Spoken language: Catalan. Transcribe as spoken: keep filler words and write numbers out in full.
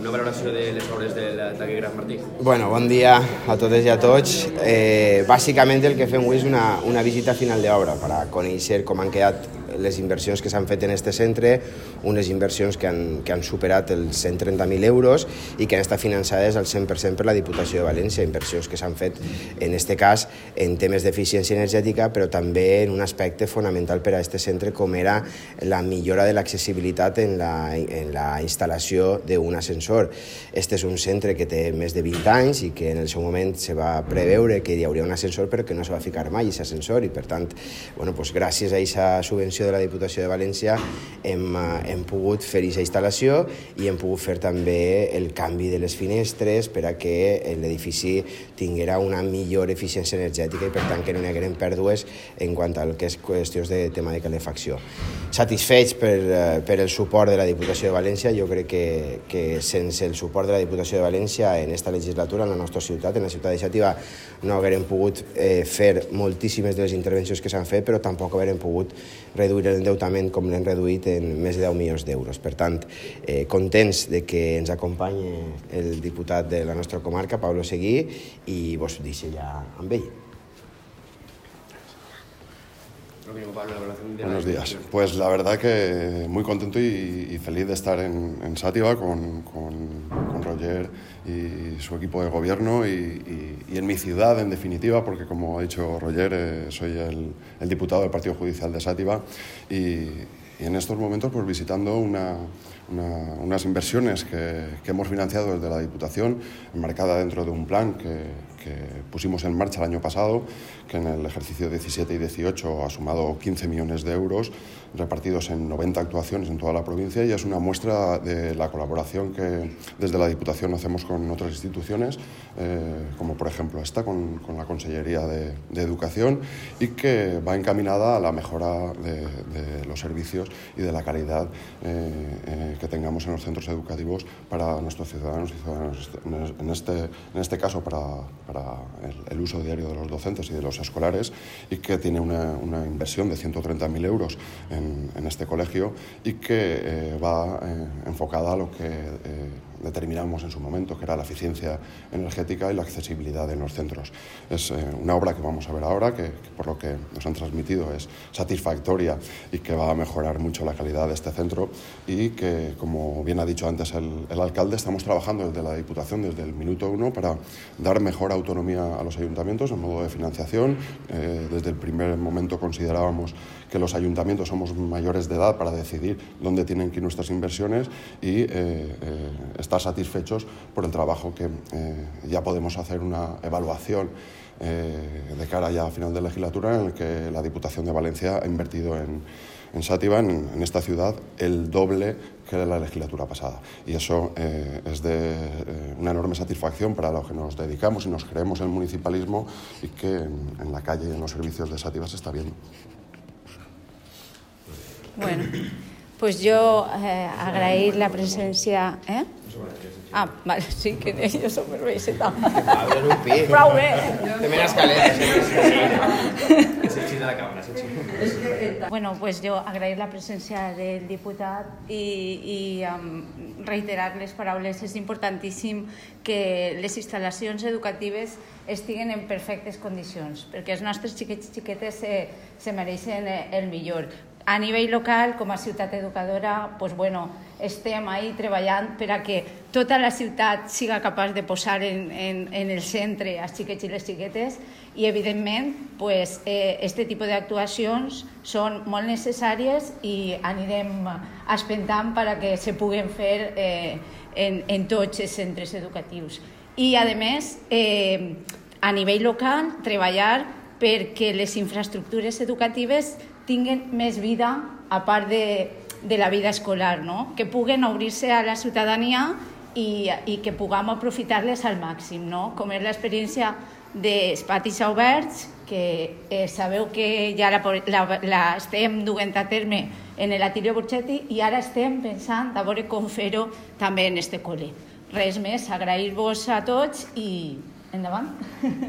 Quina valoració de les obres del taquígraf Martí? Bueno, bon dia a totes i a tots. Eh, bàsicament el que fem avui és una, una visita final d'obra per a conèixer com han quedat les inversions que s'han fet en aquest centre, unes inversions que han, que han superat els cent trenta mil euros i que han estat finançades al cent per cent per la Diputació de València, inversions que s'han fet en aquest cas en temes d'eficiència energètica, però també en un aspecte fonamental per a aquest centre com era la millora de l'accessibilitat en la, en la instal·lació d'un ascensor. Este és un centre que té més de vint anys i que en el seu moment se va preveure que hi hauria un ascensor però que no se va ficar mai aquest ascensor i per tant, bueno, pues, gràcies a aquesta subvenció de la Diputació de València hem, hem pogut fer aquesta instal·lació i hem pogut fer també el canvi de les finestres per a que l'edifici tinguera una millor eficiència energètica i per tant que no hi hagueren pèrdues en quant a que és qüestions de tema de calefacció. Satisfets per, per el suport de la Diputació de València, jo crec que, que sense el suport de la Diputació de València en esta legislatura, en la nostra ciutat, en la ciutat de Xàtiva, no haguérem pogut eh, fer moltíssimes de les intervencions que s'han fet, però tampoc haguérem pogut reduir l'endeutament com l'hem reduït en més de deu milions d'euros. Per tant, eh, contents de que ens acompanyi el diputat de la nostra comarca, Pablo Seguí, i vos deixo ja amb ell. Buenos días. Pues la verdad que muy contento y, y feliz de estar en, en Xàtiva con, con, con Roger y su equipo de gobierno y, y, y en mi ciudad, en definitiva, porque como ha dicho Roger, eh, soy el, el diputado del Partido Judicial de Xàtiva y, y en estos momentos pues visitando una, una, unas inversiones que, que hemos financiado desde la Diputación, enmarcada dentro de un plan que, que pusimos en marcha el año pasado, que en el ejercicio diecisiete y dieciocho ha sumado quince millones de euros repartidos en noventa actuaciones en toda la provincia y es una muestra de la colaboración que desde la Diputación hacemos con otras instituciones, eh, como por ejemplo esta, con, con la Consellería de, de Educación, y que va encaminada a la mejora de, de los servicios y de la calidad eh, eh, que tengamos en los centros educativos para nuestros ciudadanos y ciudadanas, en este, en este caso para, para el, el uso diario de los docentes y de los escolares, y que tiene una, una inversión de ciento treinta mil euros en, en este colegio y que eh, va eh, enfocada a lo que eh, determinamos en su momento, que era la eficiencia energética y la accesibilidad en los centros. Es eh, una obra que vamos a ver ahora, que, que por lo que nos han transmitido es satisfactoria y que va a mejorar mucho la calidad de este centro y que, como bien ha dicho antes el, el alcalde, estamos trabajando desde la Diputación desde el minuto uno para dar mejor autonomía a los ayuntamientos en modo de financiación. Eh, desde el primer momento considerábamos que los ayuntamientos somos mayores de edad para decidir dónde tienen que ir nuestras inversiones y eh, eh, estar satisfechos por el trabajo que eh, ya podemos hacer una evaluación eh, de cara ya a final de legislatura en el que la Diputación de Valencia ha invertido en, en Xàtiva, en, en esta ciudad, el doble que en la legislatura pasada. Y eso eh, es de eh, una enorme satisfacción para los que nos dedicamos y nos creemos el municipalismo y que en, en la calle y en los servicios de Xàtiva se está viendo. Bueno, pues yo eh, agrair la presencia... Eh? Ah, vale, sí, que jo som nervioseta. Pablo, un pi. Prou bé. També les caletes. Bueno, pues yo agrair la presencia del diputat i, i um, reiterar les paraules. És importantíssim que les instal·lacions educatives estiguen en perfectes condicions, perquè els nostres xiquets i xiquetes se, se mereixen el millor. A nivell local, com a ciutat educadora, pues bueno, estem ahí treballant per a que tota la ciutat siga capaç de posar en, en, en el centre els xiquets i les xiquetes i, evidentment, pues, eh, este tipus d'actuacions són molt necessàries i anirem espentant per a que se puguen fer eh, en, en tots els centres educatius. I, a més, eh, a nivell local, treballar perquè les infraestructures educatives tinguen més vida a part de, de la vida escolar, no? Que puguen obrir-se a la ciutadania i, i que puguem aprofitar-les al màxim, no? Com és l'experiència dels patis oberts, que eh, sabeu que ja la, la, la estem duent a terme en l'Atilio Borgetti i ara estem pensant a veure com fer-ho també en este col·le. Res més, agrair-vos a tots i endavant.